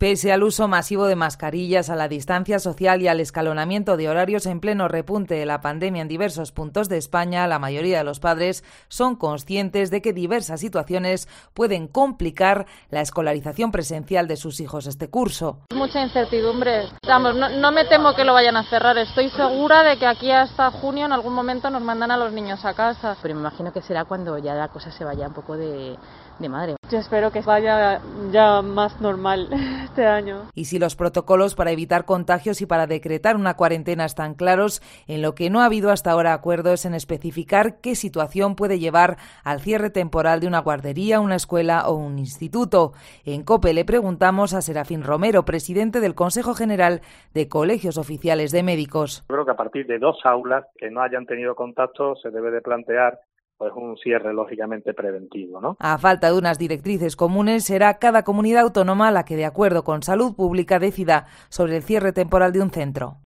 Pese al uso masivo de mascarillas, a la distancia social y al escalonamiento de horarios en pleno repunte de la pandemia en diversos puntos de España, la mayoría de los padres son conscientes de que diversas situaciones pueden complicar la escolarización presencial de sus hijos este curso. Mucha incertidumbre. Vamos, no me temo que lo vayan a cerrar. Estoy segura de que aquí hasta junio en algún momento nos mandan a los niños a casa. Pero me imagino que será cuando ya la cosa se vaya un poco de madre. Yo espero que vaya ya más normal este año. Y si los protocolos para evitar contagios y para decretar una cuarentena están claros, en lo que no ha habido hasta ahora acuerdo es en especificar qué situación puede llevar al cierre temporal de una guardería, una escuela o un instituto. En COPE le preguntamos a Serafín Romero, presidente del Consejo General de Colegios Oficiales de Médicos. Creo que a partir de 2 aulas que no hayan tenido contacto se debe de plantear pues un cierre lógicamente preventivo, ¿no? A falta de unas directrices comunes, será cada comunidad autónoma la que, de acuerdo con Salud Pública, decida sobre el cierre temporal de un centro.